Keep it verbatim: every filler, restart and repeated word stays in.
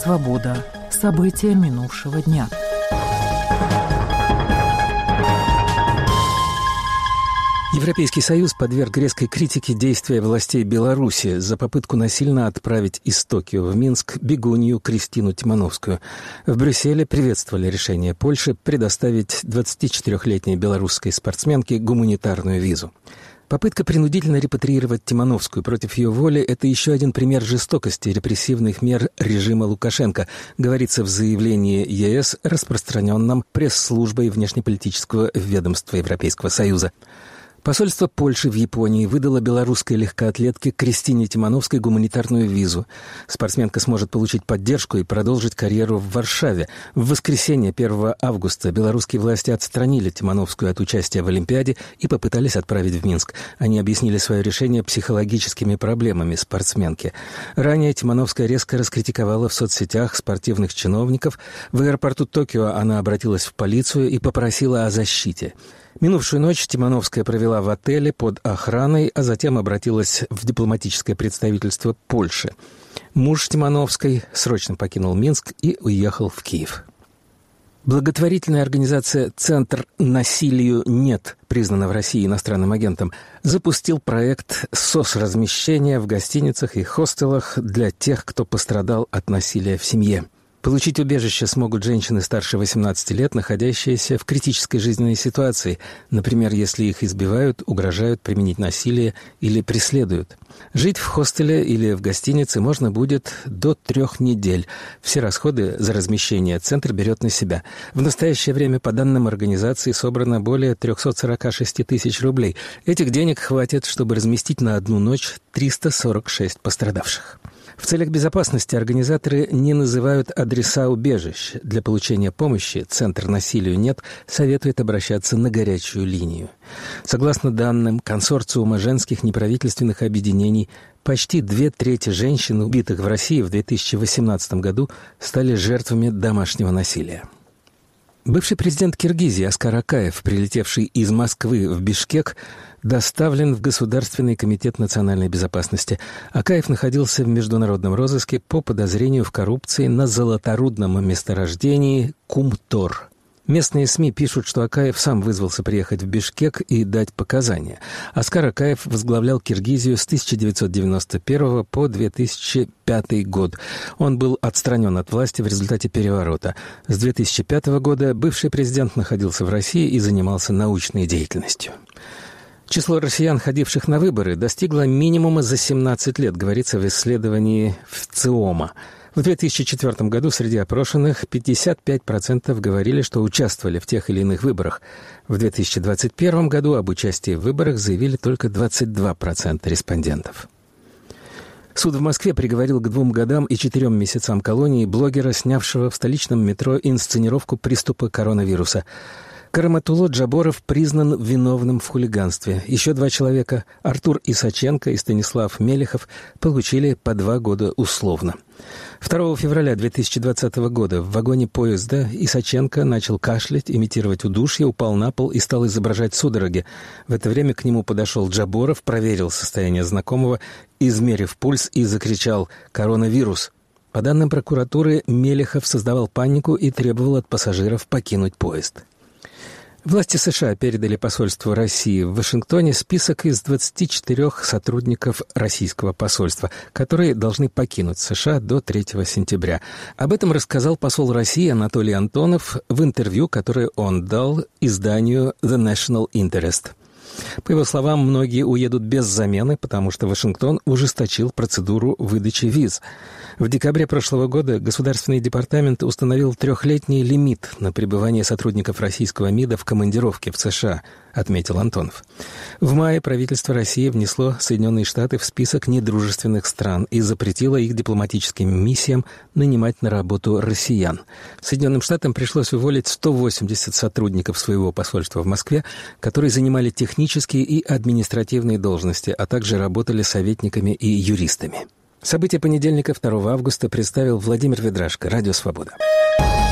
Свобода. События минувшего дня. Европейский Союз подверг резкой критике действия властей Беларуси за попытку насильно отправить из Токио в Минск бегунью Кристину Тимановскую. В Брюсселе приветствовали решение Польши предоставить двадцатичетырёхлетней белорусской спортсменке гуманитарную визу. Попытка принудительно репатриировать Тимановскую против ее воли – это еще один пример жестокости репрессивных мер режима Лукашенко, говорится в заявлении ЕС, распространенном пресс-службой внешнеполитического ведомства Европейского Союза. Посольство Польши в Японии выдало белорусской легкоатлетке Кристине Тимановской гуманитарную визу. Спортсменка сможет получить поддержку и продолжить карьеру в Варшаве. В воскресенье, первого августа, белорусские власти отстранили Тимановскую от участия в Олимпиаде и попытались отправить в Минск. Они объяснили свое решение психологическими проблемами спортсменки. Ранее Тимановская резко раскритиковала в соцсетях спортивных чиновников. В аэропорту Токио она обратилась в полицию и попросила о защите. Минувшую ночь Тимановская провела в отеле под охраной, а затем обратилась в дипломатическое представительство Польши. Муж Тимановской срочно покинул Минск и уехал в Киев. Благотворительная организация «Центр насилию нет», признана в России иностранным агентом, запустил проект соцразмещения в гостиницах и хостелах для тех, кто пострадал от насилия в семье. Получить убежище смогут женщины старше восемнадцати лет, находящиеся в критической жизненной ситуации, например, если их избивают, угрожают применить насилие или преследуют. Жить в хостеле или в гостинице можно будет до трех недель. Все расходы за размещение центр берет на себя. В настоящее время, по данным организации, собрано более триста сорок шесть тысяч рублей. Этих денег хватит, чтобы разместить на одну ночь триста сорок шесть пострадавших. В целях безопасности организаторы не называют адреса убежищ. Для получения помощи «Центр насилию нет» советует обращаться на горячую линию. Согласно данным консорциума женских неправительственных объединений, почти две трети женщин, убитых в России в две тысячи восемнадцатом году, стали жертвами домашнего насилия. Бывший президент Киргизии Аскар Акаев, прилетевший из Москвы в Бишкек, доставлен в Государственный комитет национальной безопасности. Акаев находился в международном розыске по подозрению в коррупции на золоторудном месторождении Кумтор. Местные СМИ пишут, что Акаев сам вызвался приехать в Бишкек и дать показания. Аскар Акаев возглавлял Киргизию с тысяча девятьсот девяносто первого по две тысячи пятый год. Он был отстранен от власти в результате переворота. С две тысячи пятого года бывший президент находился в России и занимался научной деятельностью. Число россиян, ходивших на выборы, достигло минимума за семнадцать лет, говорится в исследовании ВЦИОМа. В две тысячи четвёртом году среди опрошенных пятьдесят пять процентов говорили, что участвовали в тех или иных выборах. В две тысячи двадцать первом году об участии в выборах заявили только двадцать два процента респондентов. Суд в Москве приговорил к двум годам и четырем месяцам колонии блогера, снявшего в столичном метро инсценировку приступа коронавируса. Караматулло Джаборов признан виновным в хулиганстве. Еще два человека, Артур Исаченко и Станислав Мелехов, получили по два года условно. второго февраля две тысячи двадцатого года в вагоне поезда Исаченко начал кашлять, имитировать удушье, упал на пол и стал изображать судороги. В это время к нему подошел Джаборов, проверил состояние знакомого, измерив пульс и закричал «Коронавирус!». По данным прокуратуры, Мелехов создавал панику и требовал от пассажиров покинуть поезд. Власти США передали посольству России в Вашингтоне список из двадцати четырёх сотрудников российского посольства, которые должны покинуть США до третьего сентября. Об этом рассказал посол России Анатолий Антонов в интервью, которое он дал изданию The National Interest. По его словам, многие уедут без замены, потому что Вашингтон ужесточил процедуру выдачи виз. В декабре прошлого года Государственный департамент установил трехлетний лимит на пребывание сотрудников российского МИДа в командировке в США, отметил Антонов. В мае правительство России внесло Соединенные Штаты в список недружественных стран и запретило их дипломатическим миссиям нанимать на работу россиян. Соединенным Штатам пришлось уволить сто восемьдесят сотрудников своего посольства в Москве, которые занимали технические и административные должности, а также работали советниками и юристами. События понедельника, второго августа, представил Владимир Ведрашко, Радио «Свобода».